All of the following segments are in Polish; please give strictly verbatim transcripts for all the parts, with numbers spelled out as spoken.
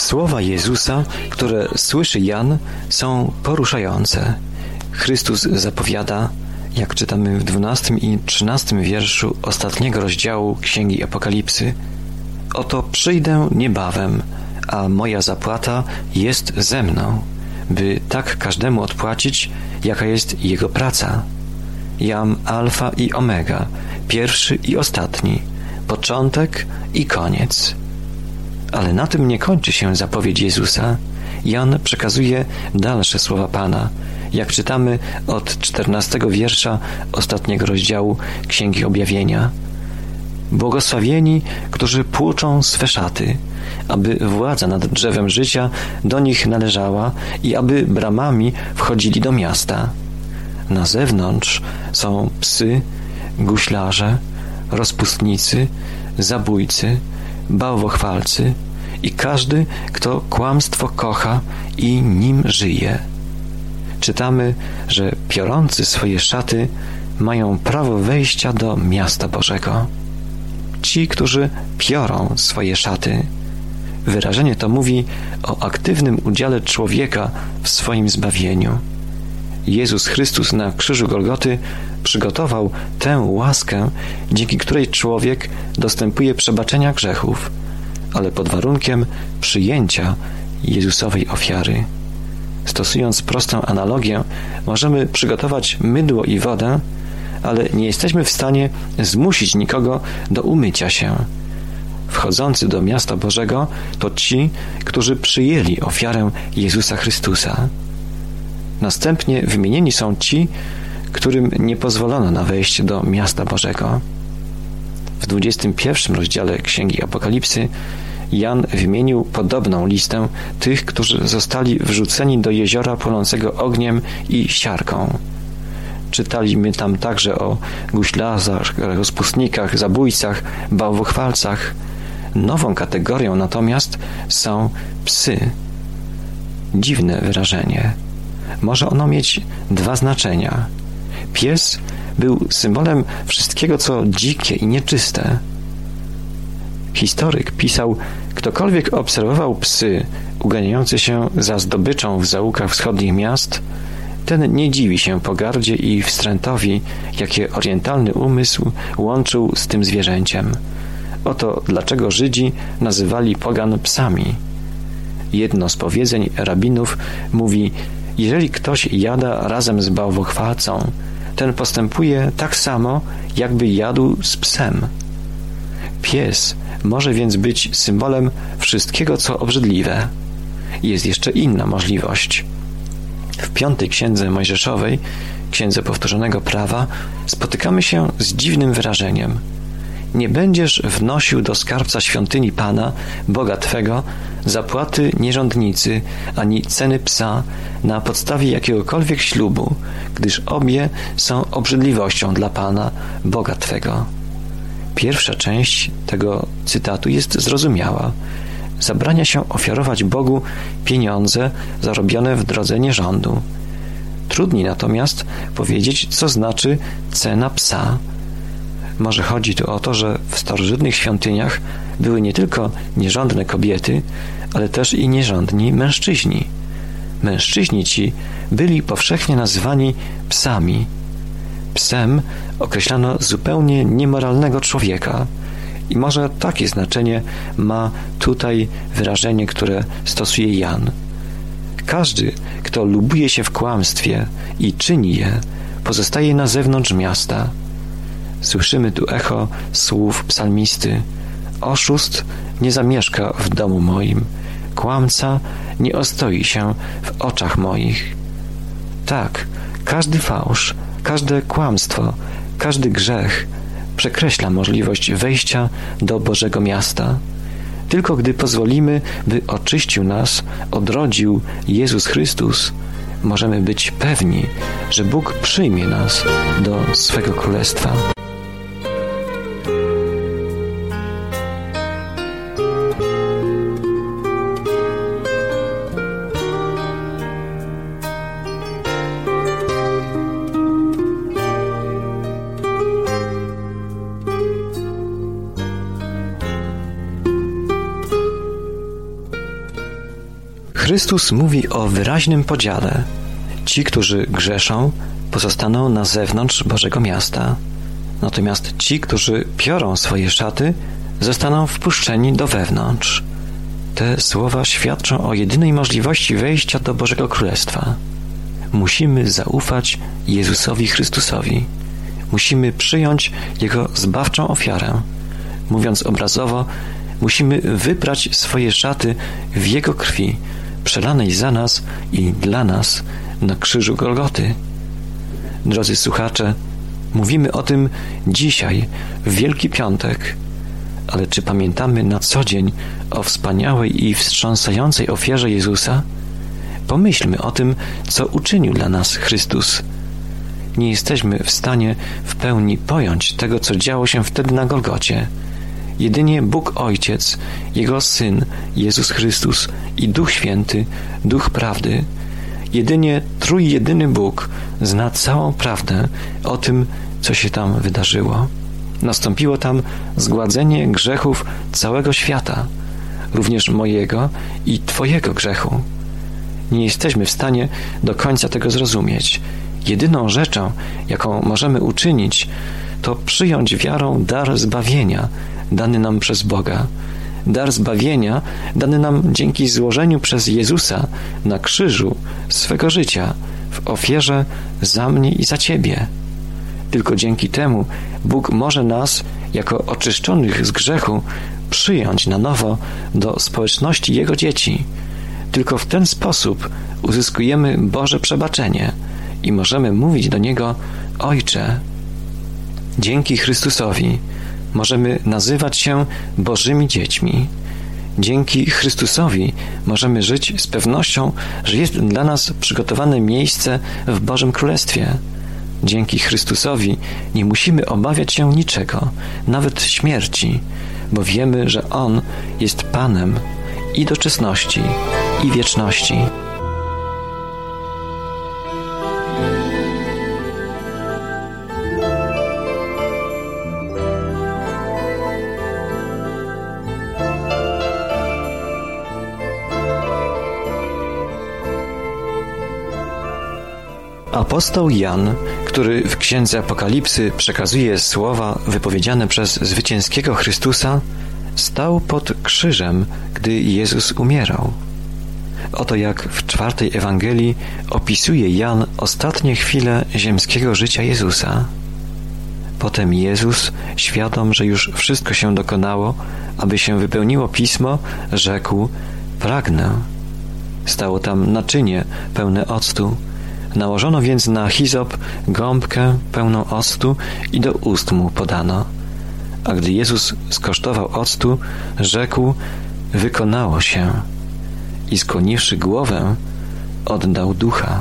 Słowa Jezusa, które słyszy Jan, są poruszające. Chrystus zapowiada, jak czytamy w dwunastym i trzynastym wierszu ostatniego rozdziału Księgi Apokalipsy: oto przyjdę niebawem, a moja zapłata jest ze mną, by tak każdemu odpłacić, jaka jest jego praca. Jam Alfa i Omega, pierwszy i ostatni, początek i koniec. Ale na tym nie kończy się zapowiedź Jezusa. Jan przekazuje dalsze słowa Pana, jak czytamy od czternastego wiersza ostatniego rozdziału Księgi Objawienia. Błogosławieni, którzy płuczą swe szaty, aby władza nad drzewem życia do nich należała i aby bramami wchodzili do miasta. Na zewnątrz są psy, guślarze, rozpustnicy, zabójcy, bałwochwalcy i każdy, kto kłamstwo kocha i nim żyje. Czytamy, że piorący swoje szaty mają prawo wejścia do miasta Bożego. Ci, którzy piorą swoje szaty. Wyrażenie to mówi o aktywnym udziale człowieka w swoim zbawieniu. Jezus Chrystus na krzyżu Golgoty przygotował tę łaskę, dzięki której człowiek dostępuje przebaczenia grzechów, ale pod warunkiem przyjęcia Jezusowej ofiary. Stosując prostą analogię, możemy przygotować mydło i wodę, ale nie jesteśmy w stanie zmusić nikogo do umycia się. Wchodzący do miasta Bożego to ci, którzy przyjęli ofiarę Jezusa Chrystusa. Następnie wymienieni są ci, którym nie pozwolono na wejście do miasta Bożego. W dwudziestym pierwszym rozdziale Księgi Apokalipsy Jan wymienił podobną listę tych, którzy zostali wrzuceni do jeziora płonącego ogniem i siarką. Czytaliśmy tam także o guślarzach, rozpustnikach, zabójcach, bałwochwalcach. Nową kategorią natomiast są psy. Dziwne wyrażenie. Może ono mieć dwa znaczenia. Pies był symbolem wszystkiego, co dzikie i nieczyste. Historyk pisał: ktokolwiek obserwował psy uganiające się za zdobyczą w zaułkach wschodnich miast, ten nie dziwi się pogardzie i wstrętowi, jakie orientalny umysł łączył z tym zwierzęciem. Oto dlaczego Żydzi nazywali pogan psami. Jedno z powiedzeń rabinów mówi: jeżeli ktoś jada razem z bałwochwalcą, ten postępuje tak samo, jakby jadł z psem. Pies może więc być symbolem wszystkiego, co obrzydliwe. Jest jeszcze inna możliwość. W piątej Księdze Mojżeszowej, Księdze Powtórzonego Prawa, spotykamy się z dziwnym wyrażeniem: nie będziesz wnosił do skarbca świątyni Pana, Boga Twego, zapłaty nierządnicy, ani ceny psa na podstawie jakiegokolwiek ślubu, gdyż obie są obrzydliwością dla Pana, Boga Twego. Pierwsza część tego cytatu jest zrozumiała. Zabrania się ofiarować Bogu pieniądze zarobione w drodze nierządu. Trudniej natomiast powiedzieć, co znaczy cena psa. Może chodzi tu o to, że w starożytnych świątyniach były nie tylko nierządne kobiety, ale też i nierządni mężczyźni. Mężczyźni ci byli powszechnie nazywani psami. Psem określano zupełnie niemoralnego człowieka. I może takie znaczenie ma tutaj wyrażenie, które stosuje Jan. Każdy, kto lubuje się w kłamstwie i czyni je, pozostaje na zewnątrz miasta. Słyszymy tu echo słów psalmisty: oszust nie zamieszka w domu moim, kłamca nie ostoi się w oczach moich. Tak, każdy fałsz, każde kłamstwo, każdy grzech przekreśla możliwość wejścia do Bożego miasta. Tylko gdy pozwolimy, by oczyścił nas, odrodził Jezus Chrystus, możemy być pewni, że Bóg przyjmie nas do swego królestwa. Chrystus mówi o wyraźnym podziale. Ci, którzy grzeszą, pozostaną na zewnątrz Bożego miasta. Natomiast ci, którzy piorą swoje szaty, zostaną wpuszczeni do wewnątrz. Te słowa świadczą o jedynej możliwości wejścia do Bożego Królestwa. Musimy zaufać Jezusowi Chrystusowi. Musimy przyjąć Jego zbawczą ofiarę. Mówiąc obrazowo, musimy wyprać swoje szaty w Jego krwi, przelanej za nas i dla nas na krzyżu Golgoty. Drodzy słuchacze, mówimy o tym dzisiaj, w Wielki Piątek, ale czy pamiętamy na co dzień o wspaniałej i wstrząsającej ofierze Jezusa? Pomyślmy o tym, co uczynił dla nas Chrystus. Nie jesteśmy w stanie w pełni pojąć tego, co działo się wtedy na Golgocie. Jedynie Bóg Ojciec, Jego Syn, Jezus Chrystus i Duch Święty, Duch Prawdy, jedynie trójjedyny Bóg zna całą prawdę o tym, co się tam wydarzyło. Nastąpiło tam zgładzenie grzechów całego świata, również mojego i Twojego grzechu. Nie jesteśmy w stanie do końca tego zrozumieć. Jedyną rzeczą, jaką możemy uczynić, to przyjąć wiarą dar zbawienia dany nam przez Boga. Dar zbawienia dany nam dzięki złożeniu przez Jezusa na krzyżu swego życia w ofierze za mnie i za Ciebie. Tylko dzięki temu Bóg może nas, jako oczyszczonych z grzechu, przyjąć na nowo do społeczności Jego dzieci. Tylko w ten sposób uzyskujemy Boże przebaczenie i możemy mówić do Niego: Ojcze. Dzięki Chrystusowi możemy nazywać się Bożymi dziećmi. Dzięki Chrystusowi możemy żyć z pewnością, że jest dla nas przygotowane miejsce w Bożym Królestwie. Dzięki Chrystusowi nie musimy obawiać się niczego, nawet śmierci, bo wiemy, że On jest Panem i doczesności, i wieczności. Apostoł Jan, który w Księdze Apokalipsy przekazuje słowa wypowiedziane przez zwycięskiego Chrystusa, stał pod krzyżem, gdy Jezus umierał. Oto jak w czwartej Ewangelii opisuje Jan ostatnie chwile ziemskiego życia Jezusa. Potem Jezus, świadom, że już wszystko się dokonało, aby się wypełniło Pismo, rzekł: pragnę. Stało tam naczynie pełne octu. Nałożono więc na hizop gąbkę pełną octu i do ust mu podano. A gdy Jezus skosztował octu, rzekł: wykonało się. I skłoniwszy głowę, oddał ducha.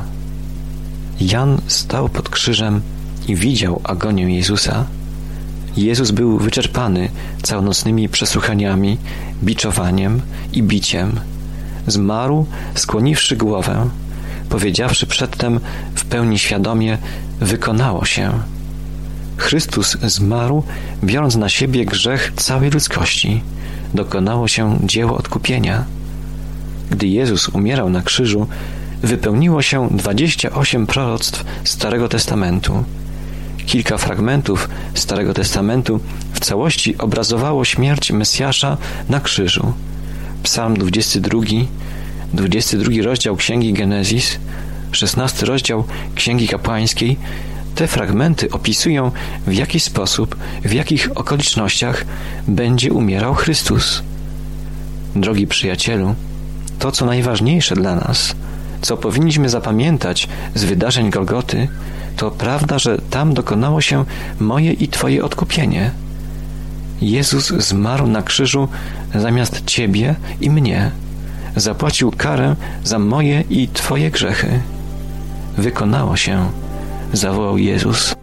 Jan stał pod krzyżem i widział agonię Jezusa. Jezus był wyczerpany całonocnymi przesłuchaniami, biczowaniem i biciem. Zmarł, skłoniwszy głowę, powiedziawszy przedtem w pełni świadomie: wykonało się. Chrystus zmarł, biorąc na siebie grzech całej ludzkości. Dokonało się dzieło odkupienia. Gdy Jezus umierał na krzyżu, wypełniło się dwadzieścia osiem proroctw Starego Testamentu. Kilka fragmentów Starego Testamentu w całości obrazowało śmierć Mesjasza na krzyżu. Psalm dwudziesty drugi, dwudziesty drugi rozdział Księgi Genezis, szesnasty rozdział Księgi Kapłańskiej. Te fragmenty opisują, w jaki sposób, w jakich okolicznościach będzie umierał Chrystus. Drogi przyjacielu, to, co najważniejsze dla nas, co powinniśmy zapamiętać z wydarzeń Golgoty, to prawda, że tam dokonało się moje i Twoje odkupienie. Jezus zmarł na krzyżu zamiast Ciebie i mnie. Zapłacił karę za moje i Twoje grzechy. Wykonało się, zawołał Jezus.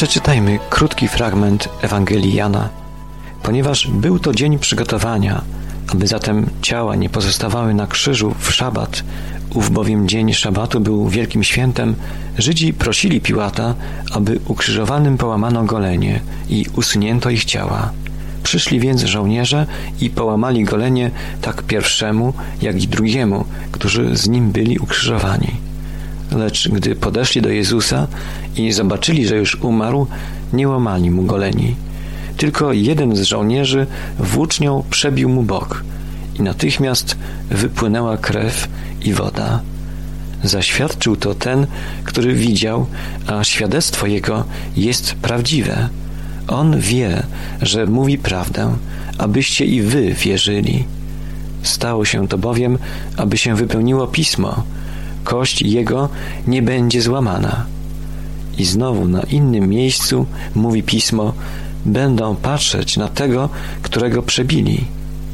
Przeczytajmy krótki fragment Ewangelii Jana. Ponieważ był to dzień przygotowania, aby zatem ciała nie pozostawały na krzyżu w szabat, ów bowiem dzień szabatu był wielkim świętem, Żydzi prosili Piłata, aby ukrzyżowanym połamano golenie i usunięto ich ciała. Przyszli więc żołnierze i połamali golenie tak pierwszemu, jak i drugiemu, którzy z nim byli ukrzyżowani. Lecz gdy podeszli do Jezusa i zobaczyli, że już umarł, nie łamali mu goleni. Tylko jeden z żołnierzy włócznią przebił mu bok i natychmiast wypłynęła krew i woda. Zaświadczył to ten, który widział, a świadectwo jego jest prawdziwe. On wie, że mówi prawdę, abyście i wy wierzyli. Stało się to bowiem, aby się wypełniło pismo. Kość jego nie będzie złamana. I znowu na innym miejscu mówi pismo: będą patrzeć na tego, którego przebili.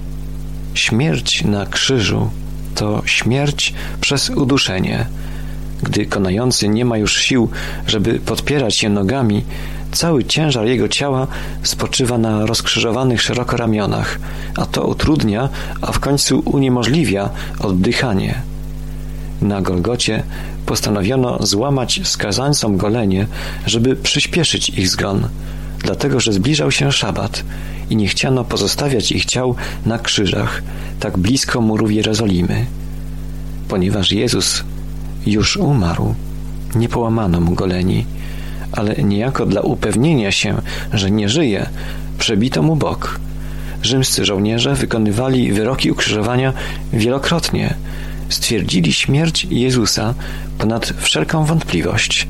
Śmierć na krzyżu to śmierć przez uduszenie. Gdy konający nie ma już sił, żeby podpierać się nogami, cały ciężar jego ciała spoczywa na rozkrzyżowanych szeroko ramionach, a to utrudnia, a w końcu uniemożliwia oddychanie. Na Golgocie postanowiono złamać skazańcom golenie, żeby przyspieszyć ich zgon, dlatego że zbliżał się szabat i nie chciano pozostawiać ich ciał na krzyżach, tak blisko murów Jerozolimy. Ponieważ Jezus już umarł, nie połamano mu goleni, ale niejako dla upewnienia się, że nie żyje, przebito mu bok. Rzymscy żołnierze wykonywali wyroki ukrzyżowania wielokrotnie. Stwierdzili śmierć Jezusa ponad wszelką wątpliwość.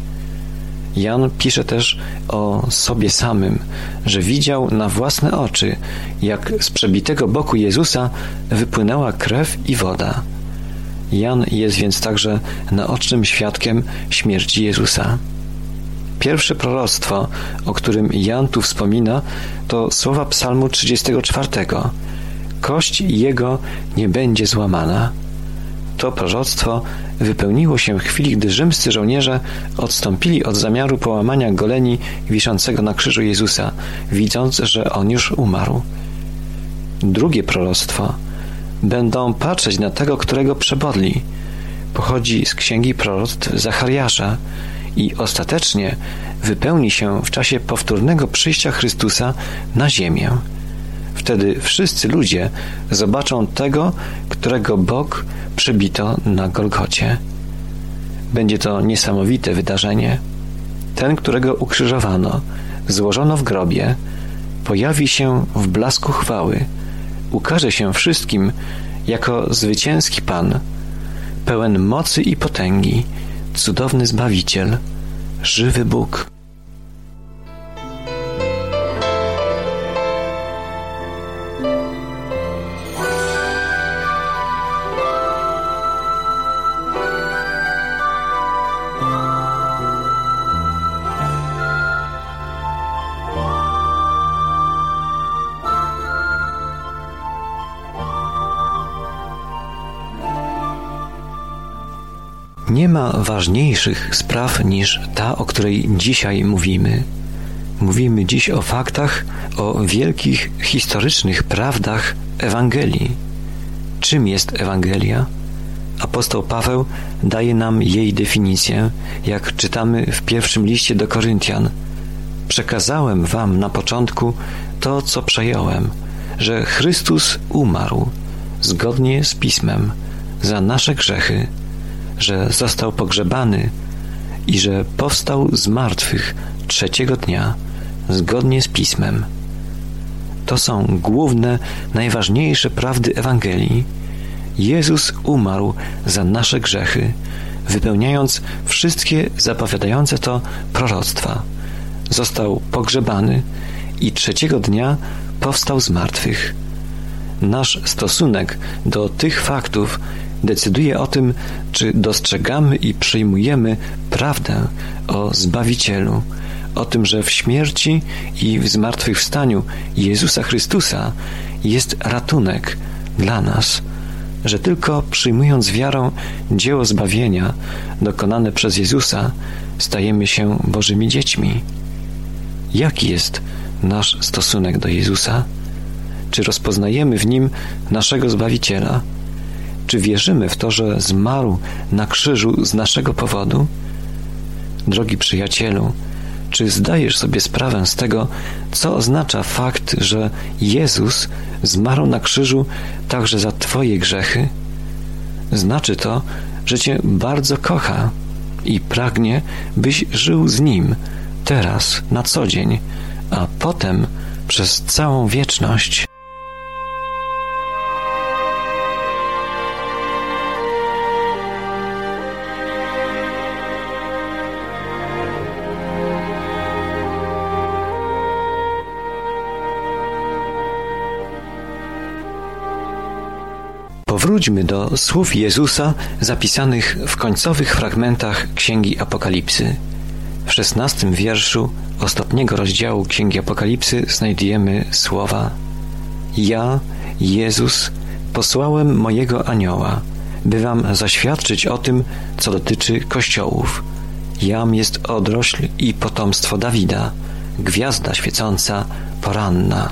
Jan pisze też o sobie samym, że widział na własne oczy, jak z przebitego boku Jezusa wypłynęła krew i woda. Jan jest więc także naocznym świadkiem śmierci Jezusa. Pierwsze proroctwo, o którym Jan tu wspomina, to słowa Psalmu trzydziestego czwartego. Kość jego nie będzie złamana. To proroctwo wypełniło się w chwili, gdy rzymscy żołnierze odstąpili od zamiaru połamania goleni wiszącego na krzyżu Jezusa, widząc, że On już umarł. Drugie proroctwo: będą patrzeć na tego, którego przebodli, pochodzi z księgi proroctw Zachariasza i ostatecznie wypełni się w czasie powtórnego przyjścia Chrystusa na ziemię. Wtedy wszyscy ludzie zobaczą tego, którego bok przebito na Golgocie. Będzie to niesamowite wydarzenie. Ten, którego ukrzyżowano, złożono w grobie, pojawi się w blasku chwały, ukaże się wszystkim jako zwycięski Pan, pełen mocy i potęgi, cudowny Zbawiciel, żywy Bóg. Nie ma ważniejszych spraw niż ta, o której dzisiaj mówimy. Mówimy dziś o faktach, o wielkich historycznych prawdach Ewangelii. Czym jest Ewangelia? Apostoł Paweł daje nam jej definicję, jak czytamy w pierwszym liście do Koryntian. Przekazałem wam na początku to, co przejąłem, że Chrystus umarł zgodnie z Pismem za nasze grzechy, że został pogrzebany i że powstał z martwych trzeciego dnia zgodnie z Pismem. To są główne, najważniejsze prawdy Ewangelii. Jezus umarł za nasze grzechy, wypełniając wszystkie zapowiadające to proroctwa. Został pogrzebany i trzeciego dnia powstał z martwych. Nasz stosunek do tych faktów decyduje o tym, czy dostrzegamy i przyjmujemy prawdę o Zbawicielu, o tym, że w śmierci i w zmartwychwstaniu Jezusa Chrystusa jest ratunek dla nas, że tylko przyjmując wiarą dzieło zbawienia dokonane przez Jezusa, stajemy się Bożymi dziećmi. Jaki jest nasz stosunek do Jezusa? Czy rozpoznajemy w Nim naszego Zbawiciela? Czy wierzymy w to, że zmarł na krzyżu z naszego powodu? Drogi przyjacielu, czy zdajesz sobie sprawę z tego, co oznacza fakt, że Jezus zmarł na krzyżu także za Twoje grzechy? Znaczy to, że Cię bardzo kocha i pragnie, byś żył z Nim teraz, na co dzień, a potem przez całą wieczność. Powróćmy do słów Jezusa zapisanych w końcowych fragmentach Księgi Apokalipsy. W szesnastym wierszu ostatniego rozdziału Księgi Apokalipsy znajdujemy słowa: Ja, Jezus, posłałem mojego anioła, by wam zaświadczyć o tym, co dotyczy kościołów. Jam jest odrośl i potomstwo Dawida, gwiazda świecąca, poranna.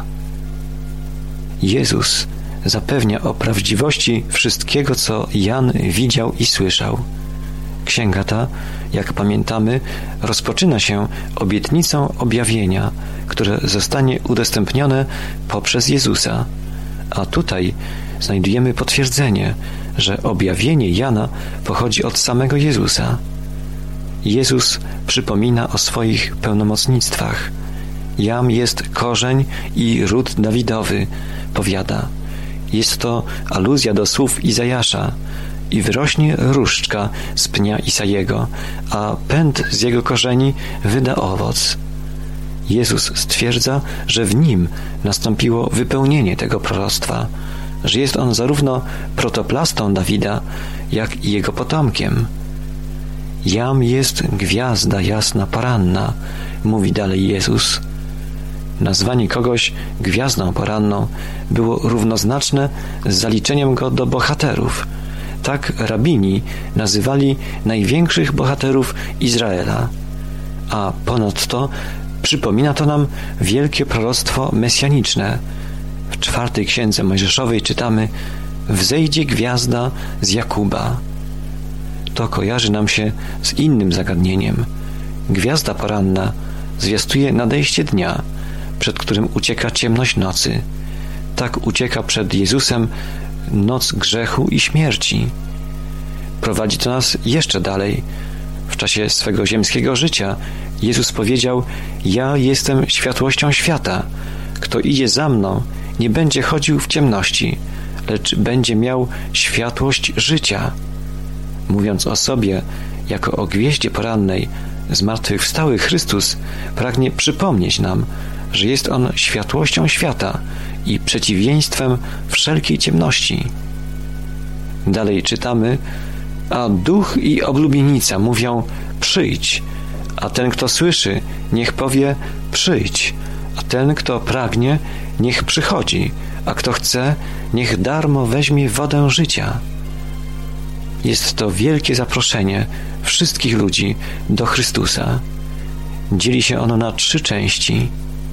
Jezus zapewnia o prawdziwości wszystkiego, co Jan widział i słyszał. Księga ta, jak pamiętamy, rozpoczyna się obietnicą objawienia, które zostanie udostępnione poprzez Jezusa. A tutaj znajdujemy potwierdzenie, że objawienie Jana pochodzi od samego Jezusa. Jezus przypomina o swoich pełnomocnictwach. Jam jest korzeń i ród Dawidowy, powiada. Jest to aluzja do słów Izajasza. I wyrośnie różdżka z pnia Isajego, a pęd z jego korzeni wyda owoc. Jezus stwierdza, że w nim nastąpiło wypełnienie tego proroctwa, że jest on zarówno protoplastą Dawida, jak i jego potomkiem. Jam jest gwiazda jasna poranna, mówi dalej Jezus. Nazwanie kogoś gwiazdą poranną było równoznaczne z zaliczeniem go do bohaterów. Tak rabini nazywali największych bohaterów Izraela. A ponadto przypomina to nam wielkie proroctwo mesjaniczne. W czwartej księdze Mojżeszowej czytamy: wzejdzie gwiazda z Jakuba. To kojarzy nam się z innym zagadnieniem. Gwiazda poranna zwiastuje nadejście dnia, przed którym ucieka ciemność nocy. Tak ucieka przed Jezusem noc grzechu i śmierci. Prowadzi to nas jeszcze dalej. W czasie swego ziemskiego życia Jezus powiedział: ja jestem światłością świata. Kto idzie za mną, nie będzie chodził w ciemności, lecz będzie miał światłość życia. Mówiąc o sobie jako o gwieździe porannej, zmartwychwstały Chrystus pragnie przypomnieć nam, że jest On światłością świata i przeciwieństwem wszelkiej ciemności. Dalej czytamy: a duch i oblubienica mówią: przyjdź, a ten, kto słyszy, niech powie: przyjdź, a ten, kto pragnie, niech przychodzi, a kto chce, niech darmo weźmie wodę życia. Jest to wielkie zaproszenie wszystkich ludzi do Chrystusa. Dzieli się ono na trzy części.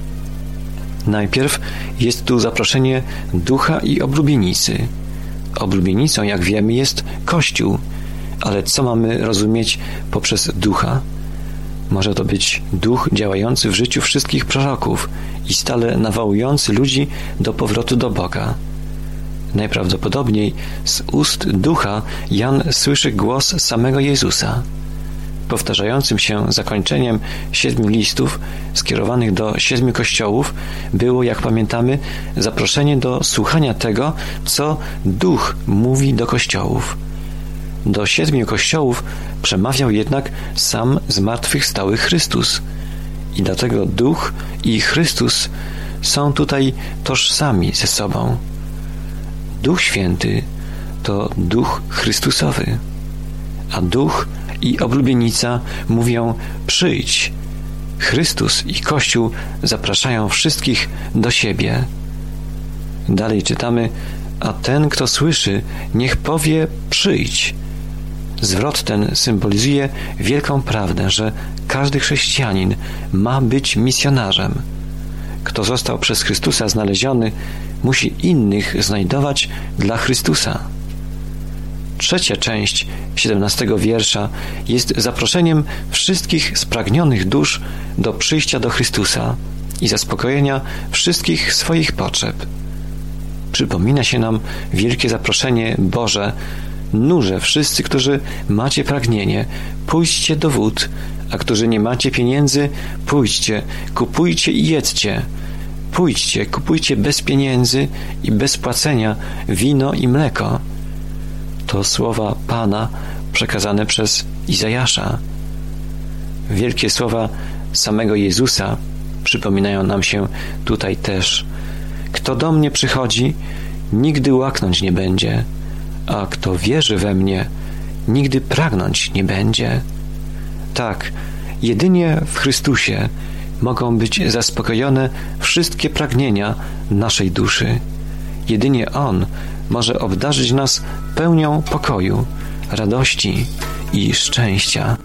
Najpierw jest tu zaproszenie ducha i oblubienicy. Oblubienicą, jak wiemy, jest Kościół, ale co mamy rozumieć poprzez ducha? Może to być duch działający w życiu wszystkich proroków i stale nawołujący ludzi do powrotu do Boga. Najprawdopodobniej z ust ducha Jan słyszy głos samego Jezusa. Powtarzającym się zakończeniem siedmiu listów skierowanych do siedmiu kościołów było, jak pamiętamy, zaproszenie do słuchania tego, co Duch mówi do kościołów. Do siedmiu kościołów przemawiał jednak sam zmartwychwstały Chrystus. I dlatego Duch i Chrystus są tutaj tożsami ze sobą. Duch Święty to Duch Chrystusowy, a Duch i oblubienica mówią: przyjdź. Chrystus i Kościół zapraszają wszystkich do siebie. Dalej czytamy: a ten, kto słyszy, niech powie: przyjdź. Zwrot ten symbolizuje wielką prawdę, że każdy chrześcijanin ma być misjonarzem. Kto został przez Chrystusa znaleziony, musi innych znajdować dla Chrystusa. Trzecia część siedemnastego wiersza jest zaproszeniem wszystkich spragnionych dusz do przyjścia do Chrystusa i zaspokojenia wszystkich swoich potrzeb. Przypomina się nam wielkie zaproszenie Boże: nurze wszyscy, którzy macie pragnienie, pójdźcie do wód, a którzy nie macie pieniędzy, pójdźcie, kupujcie i jedzcie. Pójdźcie, kupujcie bez pieniędzy i bez płacenia wino i mleko. To słowa Pana przekazane przez Izajasza. Wielkie słowa samego Jezusa przypominają nam się tutaj też. Kto do mnie przychodzi, nigdy łaknąć nie będzie, a kto wierzy we mnie, nigdy pragnąć nie będzie. Tak, jedynie w Chrystusie mogą być zaspokojone wszystkie pragnienia naszej duszy. Jedynie On może obdarzyć nas pełnią pokoju, radości i szczęścia.